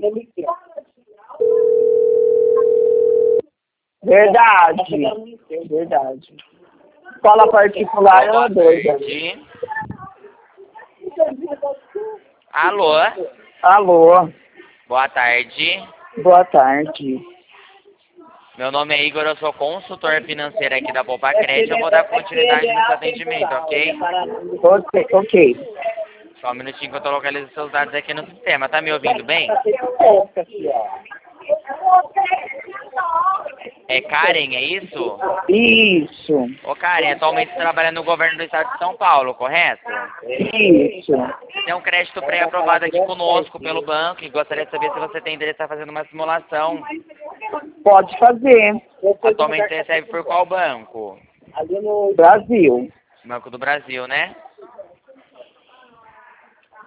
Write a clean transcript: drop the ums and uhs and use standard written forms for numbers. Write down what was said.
Verdade. Verdade. Escola particular é uma doida. Alô? Alô. Boa tarde. Boa tarde. Meu nome é Igor, eu sou consultor financeiro aqui da Poupa Crédito. Eu vou dar continuidade no seu atendimento, ok? Ok. Só um minutinho que eu tô localizando seus dados aqui no sistema. Tá me ouvindo bem? É Karen, é isso? Isso. Ô Karen, atualmente você trabalha no governo do estado de São Paulo, correto? Isso. Tem um crédito pré-aprovado aqui conosco pelo banco e gostaria de saber se você tem interesse em estar fazendo uma simulação. Pode fazer. Atualmente você recebe por qual banco? Brasil. Banco do Brasil, né?